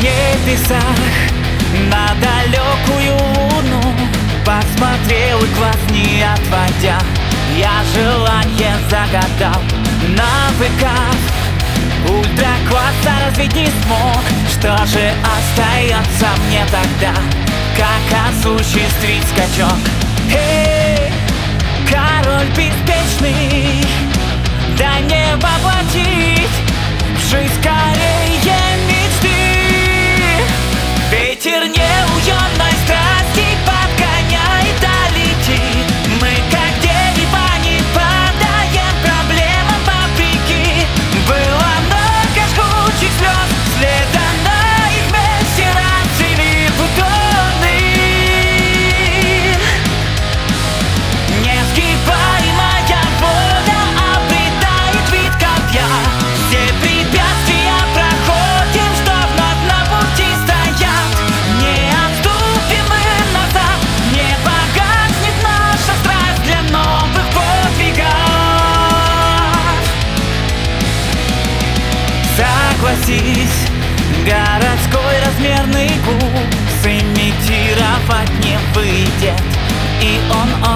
небесах на далекую луну посмотрел и глаз не отводя, я желание загадал. Навыков ультракласса развить не смог. Что же остается мне тогда, как осуществить скачок? Эй, король беспечный, да не воплотить в жизнь скорее мечты. Ветер неуемной страсти подгоняет, а летит. Мы как дерево не падаем проблемам вопреки. Было много жгучих слез, следом на их месте расцвели бутоны. Несгибаемая воля обретает вид копья. Все препятствия проходим, что вновь на пути стоят. Не отступим мы назад, не погаснет наша страсть для новых подвигов. Согласись, городской размерный гул сымитировать не выйдет, и он